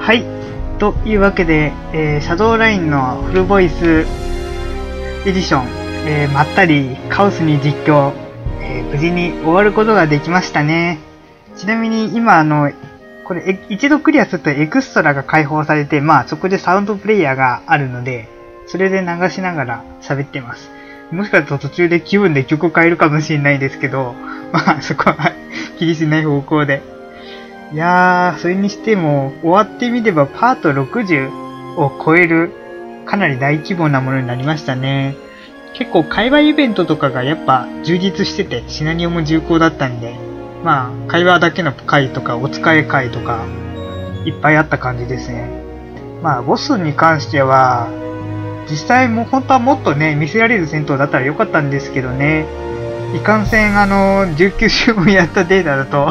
はい。というわけで、シャドウラインのフルボイスエディション、まったりカオスに実況、無事に終わることができましたね。ちなみに今これ一度クリアするとエクストラが解放されて、まあそこでサウンドプレイヤーがあるので、それで流しながら喋ってます。もしかすると途中で気分で曲を変えるかもしれないですけど、まあそこは気にしない方向で。いやー、それにしても終わってみればパート60を超えるかなり大規模なものになりましたね。結構会話イベントとかがやっぱ充実しててシナリオも重厚だったんで、まあ会話だけの回とかお使い会とかいっぱいあった感じですね。まあボスに関しては実際も本当はもっとね見せられる戦闘だったらよかったんですけどね、いかんせん19週もやったデータだと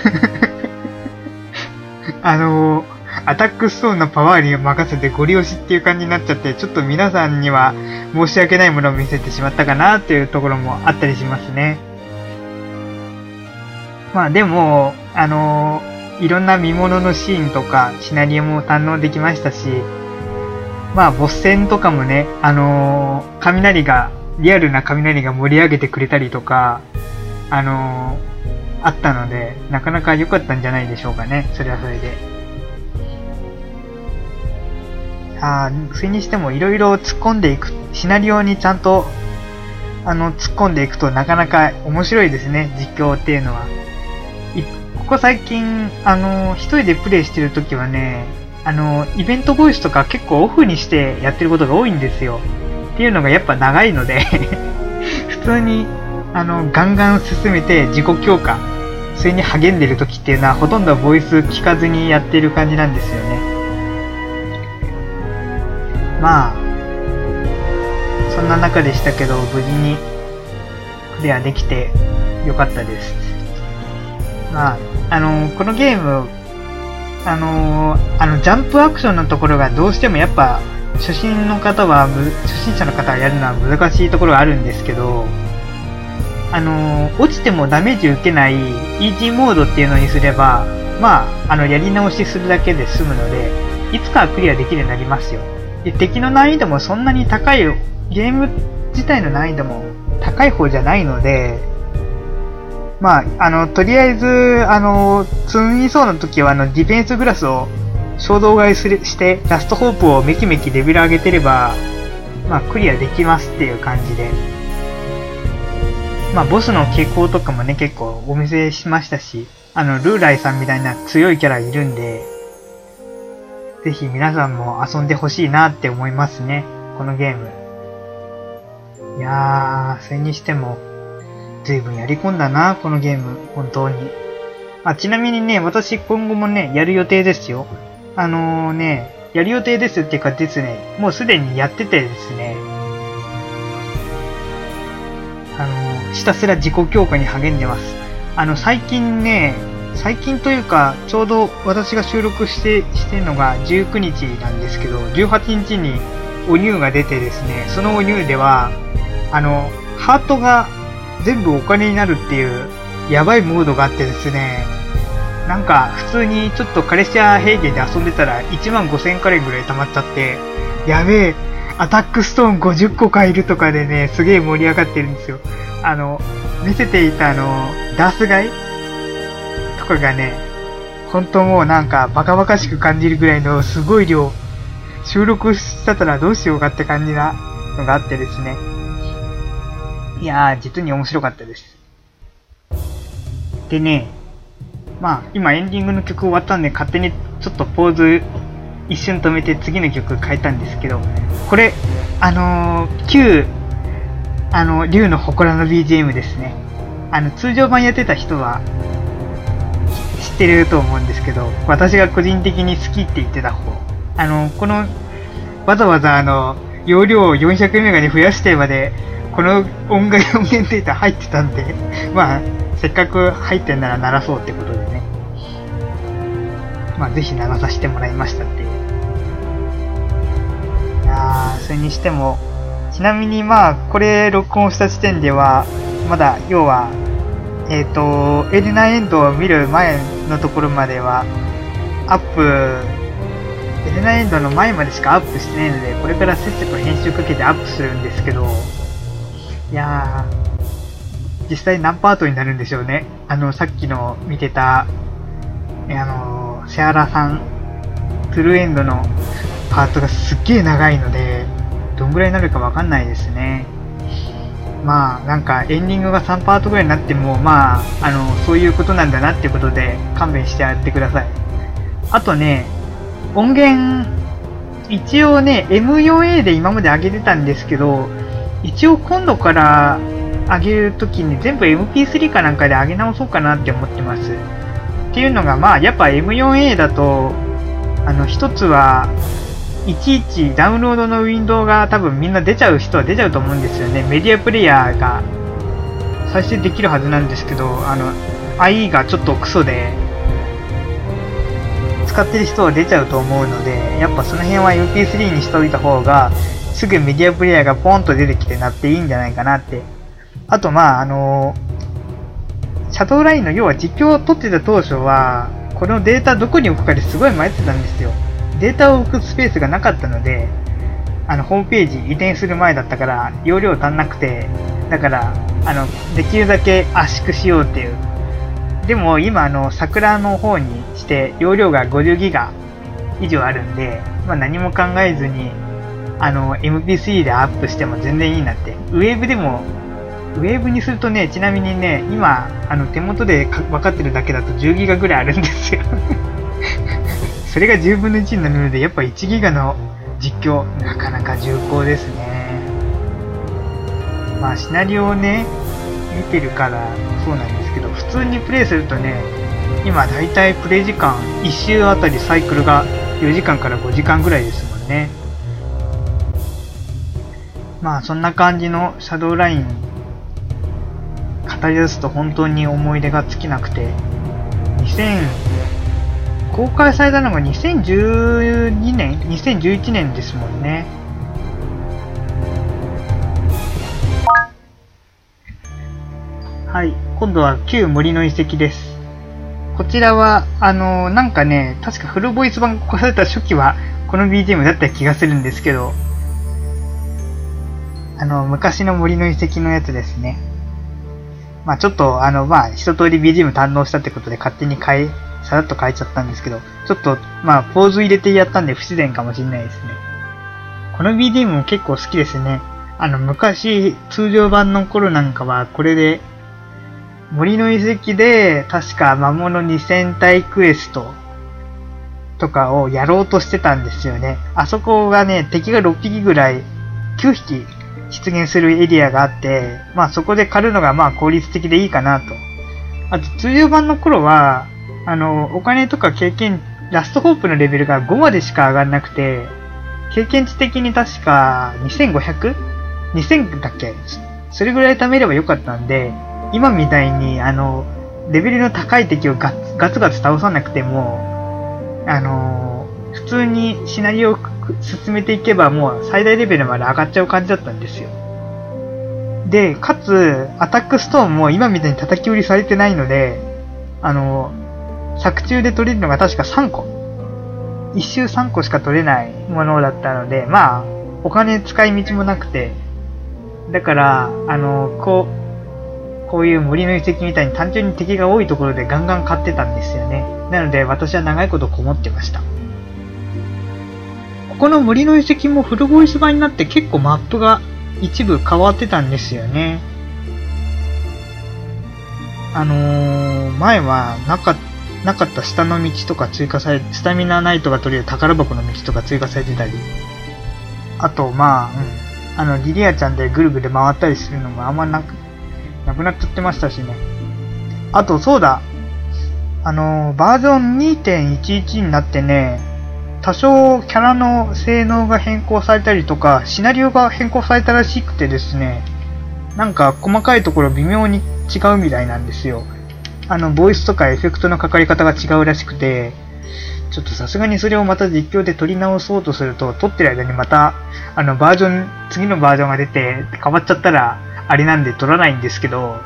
アタックストーンのパワーに任せてゴリ押しっていう感じになっちゃって、ちょっと皆さんには申し訳ないものを見せてしまったかなっていうところもあったりしますね。まあでも、いろんな見物のシーンとかシナリオも堪能できましたし、まあボス戦とかもね、リアルな雷が盛り上げてくれたりとか、あったので、なかなか良かったんじゃないでしょうかね。それはそれで。それにしてもいろいろ突っ込んでいく、シナリオにちゃんと、突っ込んでいくとなかなか面白いですね、実況っていうのは。ここ最近、一人でプレイしてるときはね、イベントボイスとか結構オフにしてやってることが多いんですよ。っていうのがやっぱ長いので普通に、ガンガン進めて自己強化、それに励んでる時っていうのはほとんどボイス聞かずにやってる感じなんですよね。まあ、そんな中でしたけど、無事にクリアできてよかったです。まあ、このゲーム、ジャンプアクションのところがどうしてもやっぱ、初心者の方はやるのは難しいところがあるんですけど、落ちてもダメージ受けないイージーモードっていうのにすれば、まあ、やり直しするだけで済むので、いつかはクリアできるようになりますよ。で、敵の難易度もそんなに高い、ゲーム自体の難易度も高い方じゃないので、まあ、とりあえず、積みそうな時は、ディフェンスグラスを衝動買いして、ラストホープをメキメキレベル上げてれば、まあ、クリアできますっていう感じで。まあ、ボスの傾向とかもね、結構お見せしましたし、ルーライさんみたいな強いキャラいるんで、ぜひ皆さんも遊んでほしいなって思いますね、このゲーム。いやー、それにしても、随分やり込んだな、このゲーム、本当に。ちなみにね、私今後もね、やる予定ですよ。やる予定ですっていうかですね、もうすでにやっててですね、ひたすら自己強化に励んでます。最近というか、ちょうど私が収録してるのが19日なんですけど、18日におニューが出てですね、そのおニューでは、ハートが全部お金になるっていう、やばいモードがあってですね、なんか普通にちょっとカレシア平原で遊んでたら15000カレンぐらい溜まっちゃって、やべえ、アタックストーン50個買えるとかでね、すげえ盛り上がってるんですよ。見せていたダース買いとかがね、本当もうなんかバカバカしく感じるぐらいのすごい量、収録したらどうしようかって感じなのがあってですね。いやー、実に面白かったです。でね、まあ、今エンディングの曲終わったんで勝手にちょっとポーズ一瞬止めて次の曲変えたんですけど、これ、旧、竜の祠の BGM ですね。通常版やってた人は知ってると思うんですけど、私が個人的に好きって言ってた方。わざわざ容量を400メガに増やしてまで、この音源データ入ってたんで、まあ、せっかく入ってんなら鳴らそうってことでね。まあ、ぜひ鳴らさせてもらいましたっていう。いやー、それにしても、ちなみにまあ、これ録音した時点では、まだ、要は、エルナエンドを見る前のところまでは、アップエルナエンドの前までしかアップしてないので、これからせっせと編集かけてアップするんですけど、いやー、実際何パートになるんでしょうね。さっきの見てた、シャーラさん、トゥルーエンドのパートがすっげー長いので、どんぐらいになるかわかんないですね。まあ、なんかエンディングが3パートぐらいになっても、まあ、そういうことなんだなっていうことで勘弁してやってください。あとね、音源、一応ね、M4A で今まで上げてたんですけど、一応今度から上げるときに全部 MP3 かなんかで上げ直そうかなって思ってます。っていうのが、まあ、やっぱ M4A だと、一つは、いちいちダウンロードのウィンドウが多分みんな出ちゃう人は出ちゃうと思うんですよね。メディアプレイヤーが再生できるはずなんですけど、IE がちょっとクソで、使ってる人は出ちゃうと思うので、やっぱその辺は MP3 にしておいた方が、すぐメディアプレイヤーがポンと出てきてなっていいんじゃないかなって。あとまあ、シャドウラインの要は実況を撮ってた当初は、このデータどこに置くかですごい迷ってたんですよ。データを置くスペースがなかったので、ホームページ移転する前だったから、容量足んなくて、だから、できるだけ圧縮しようっていう。でも今、桜の方にして、容量が50ギガ以上あるんで、まあ何も考えずに、MP3 でアップしても全然いいなって。ウェーブでも、ウェーブにするとね、ちなみにね、今、手元で分かってるだけだと10ギガぐらいあるんですよ。それが10分の1になるので、やっぱ1ギガの実況、なかなか重厚ですね。まあ、シナリオをね、見てるからそうなんですけど、普通にプレイするとね、今だいたいプレイ時間、1周あたりサイクルが4時間から5時間ぐらいですもんね。まあ、そんな感じのシャドウライン、語り出すと本当に思い出が尽きなくて、公開されたのが2012年 ?2011 年ですもんね。はい。今度は旧森の遺跡です。こちらは、なんかね、確かフルボイス版が公開された初期は、この BGM だった気がするんですけど、昔の森の遺跡のやつですね。まあちょっと、まあ一通り BGM 堪能したってことで勝手にさらっと変えちゃったんですけど、ちょっと、まあ、ポーズ入れてやったんで不自然かもしれないですね。この BGM も結構好きですね。昔、通常版の頃なんかは、これで、森の遺跡で、確か魔物2000体クエストとかをやろうとしてたんですよね。あそこがね、敵が6匹ぐらい、9匹出現するエリアがあって、まあそこで狩るのがまあ効率的でいいかなと。あと、通常版の頃は、お金とか経験、ラストホープのレベルが5までしか上がんなくて、経験値的に確か 2500?2000 だっけ？それぐらい貯めればよかったんで、今みたいに、レベルの高い敵をガツガツ倒さなくても、普通にシナリオを進めていけばもう最大レベルまで上がっちゃう感じだったんですよ。で、かつ、アタックストーンも今みたいに叩き売りされてないので、作中で取れるのが確か3個。1周3個しか取れないものだったので、まあ、お金使い道もなくて、だから、こういう森の遺跡みたいに単純に敵が多いところでガンガン買ってたんですよね。なので、私は長いことこもってました。ここの森の遺跡もフルボイス版になって結構マップが一部変わってたんですよね。前はなかった下の道とか追加され、スタミナナイトが取れる宝箱の道とか追加されてたり、あと、まあ、リリアちゃんでぐるぐる回ったりするのもあんまなくなっちゃってましたしね。あと、そうだ、バージョン 2.11 になってね、多少キャラの性能が変更されたりとか、シナリオが変更されたらしくてですね、なんか細かいところ微妙に違うみたいなんですよ。ボイスとかエフェクトのかかり方が違うらしくて、ちょっとさすがにそれをまた実況で撮り直そうとすると、撮ってる間にまた、次のバージョンが出て変わっちゃったら、あれなんで撮らないんですけど、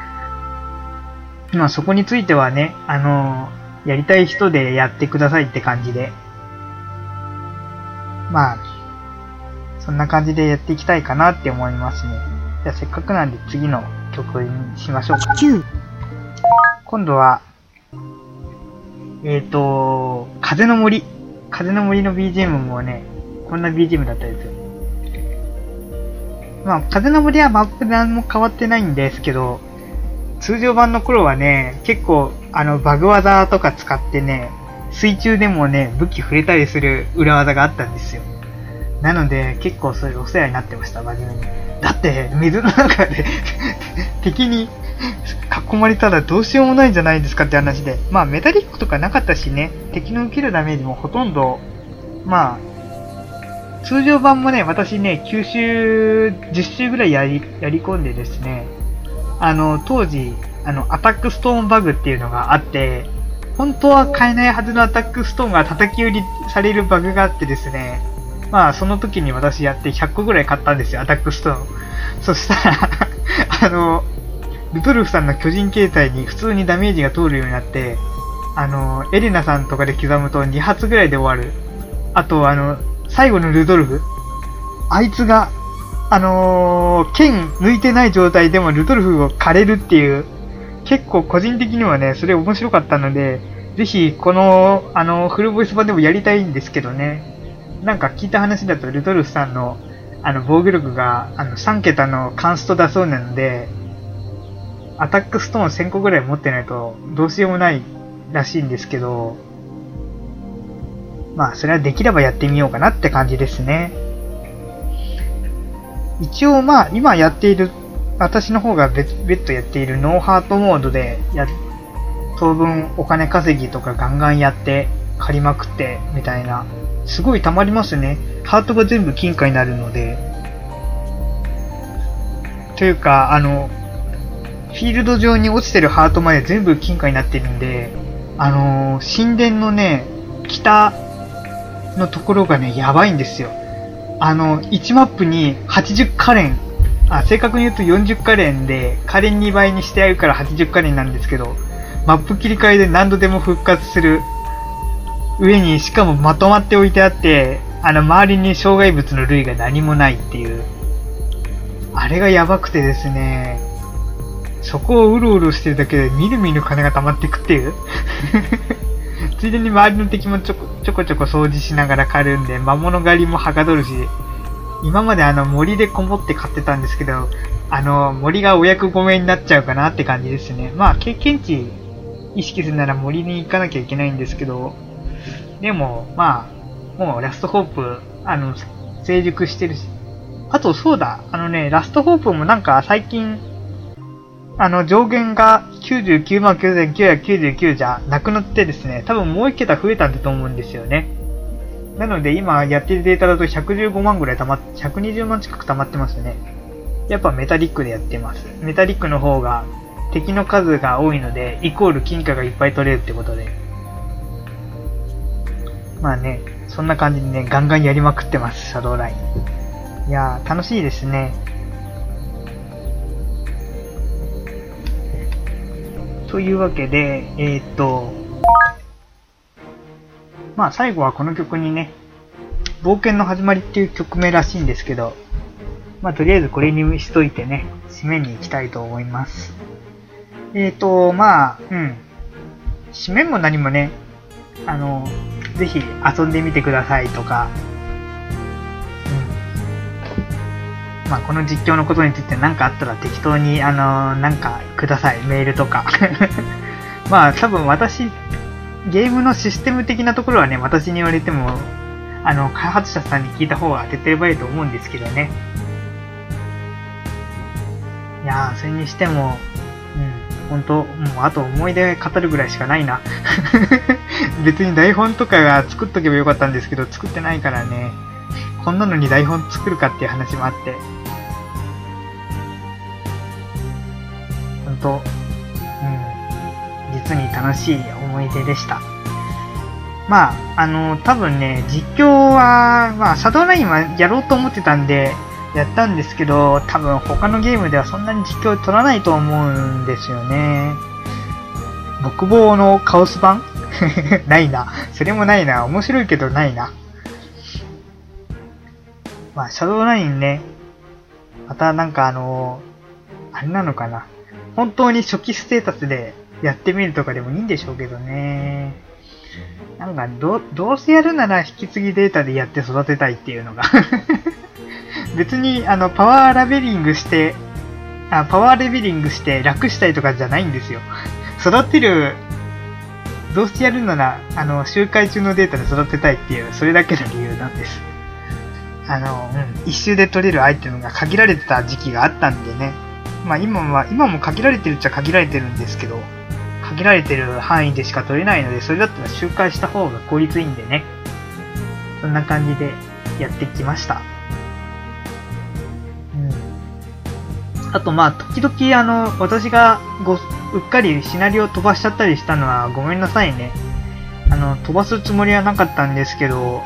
まあそこについてはね、やりたい人でやってくださいって感じで。 まあ、そんな感じでやっていきたいかなって思いますね。じゃあせっかくなんで次の曲にしましょうか。今度は、風の森。風の森の BGM もね、こんな BGM だったんですよ。まあ、風の森はマップ何も変わってないんですけど、通常版の頃はね、結構、バグ技とか使ってね、水中でもね、武器触れたりする裏技があったんですよ。なので、結構それお世話になってました、真面目に。だって、水の中で敵に囲まれたらどうしようもないんじゃないですかって話で。まあ、メタリックとかなかったしね、敵の受けるダメージもほとんど、まあ、通常版もね、私ね、9周、10周ぐらいやり込んでですね、当時、アタックストーンバグっていうのがあって、本当は買えないはずのアタックストーンが叩き売りされるバグがあってですね、まあ、その時に私やって100個ぐらい買ったんですよ、アタックストーン。そしたらルトルフさんの巨人形態に普通にダメージが通るようになって、エレナさんとかで刻むと2発ぐらいで終わる。あと、最後のルドルフ。あいつが、剣抜いてない状態でもルドルフを枯れるっていう、結構個人的にはね、それ面白かったので、ぜひ、この、フルボイス版でもやりたいんですけどね。なんか聞いた話だと、ルドルフさんの、防御力が、3桁のカンストだそうなので、アタックストーン1000個ぐらい持ってないと、どうしようもないらしいんですけど、まあ、それはできればやってみようかなって感じですね。一応まあ、今やっている、私の方が別途やっているノーハートモードで当分お金稼ぎとかガンガンやって借りまくってみたいな、すごい溜まりますね。ハートが全部金貨になるので。というか、フィールド上に落ちてるハートまで全部金貨になってるんで、神殿のね、北のところがね、やばいんですよ。1マップに80カレン、正確に言うと40カレンで、カレン2倍にしてあるから80カレンなんですけど、マップ切り替えで何度でも復活する上に、しかもまとまって置いてあって、周りに障害物の類が何もないっていう。あれがやばくてですね、そこをうろうろしてるだけでみるみる金が溜まっていくっていう。ついでに周りの敵もちょこちょこ掃除しながら狩るんで、魔物狩りもはかどるし、今まで森でこもって買ってたんですけど、森がお役御免になっちゃうかなって感じですね。まあ、経験値意識するなら森に行かなきゃいけないんですけど、でも、まあ、もうラストホープ、成熟してるし。あと、そうだ、ラストホープもなんか最近、上限が999,999じゃなくなってですね、多分もう一桁増えたんだと思うんですよね。なので今やってるデータだと115万ぐらい120万近く溜まってますね。やっぱメタリックでやってます。メタリックの方が敵の数が多いので、イコール金貨がいっぱい取れるってことで。まあね、そんな感じでね、ガンガンやりまくってます、シャドウライン。いやー、楽しいですね。というわけで、まあ最後はこの曲にね、冒険の始まりっていう曲名らしいんですけど、まあとりあえずこれにしといてね、締めに行きたいと思います。まあ、締めも何もね、ぜひ遊んでみてくださいとか、まあこの実況のことについて何かあったら適当になんかください、メールとか。まあ多分ゲームのシステム的なところはね、私に言われても、開発者さんに聞いた方が手っ取り早いと思うんですけどね。いやー、それにしても、本当もうあと思い出語るぐらいしかないな。別に台本とかが作っとけばよかったんですけど、作ってないからね。こんなのに台本作るかっていう話もあって。本当、実に楽しい思い出でした。まあ、多分ね、実況は、まあ、シャドウラインはやろうと思ってたんで、やったんですけど、多分他のゲームではそんなに実況取らないと思うんですよね。独房のカオス版ないな。それもないな。面白いけどないな。 まあ、シャドウラインね、またなんかあれなのかな。本当に初期ステータスでやってみるとかでもいいんでしょうけどね。なんかどうせやるなら引き継ぎデータでやって育てたいっていうのが。別にパワーレベリングして楽したいとかじゃないんですよ。育てる、どうせやるなら、周回中のデータで育てたいっていう、それだけの理由なんです。一周で取れるアイテムが限られてた時期があったんでね。まあ今も限られてるっちゃ限られてるんですけど、限られてる範囲でしか取れないので、それだったら周回した方が効率いいんでね。そんな感じでやってきました。あとまあ、時々私がうっかりシナリオ飛ばしちゃったりしたのはごめんなさいね。飛ばすつもりはなかったんですけど、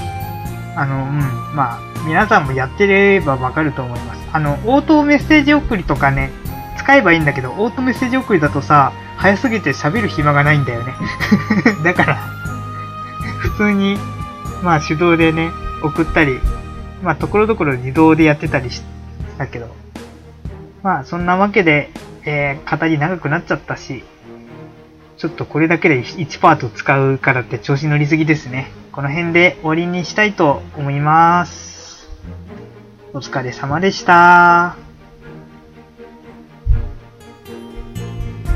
まあ、皆さんもやってればわかると思います。オートメッセージ送りとかね、使えばいいんだけど、オートメッセージ送りだとさ、早すぎて喋る暇がないんだよね。だから、普通に、まあ手動でね、送ったり、まあところどころ自動でやってたりしたけど、まあそんなわけで、語り長くなっちゃったし、ちょっとこれだけで1パート使うからって調子乗りすぎですね。この辺で終わりにしたいと思います。お疲れ様でした。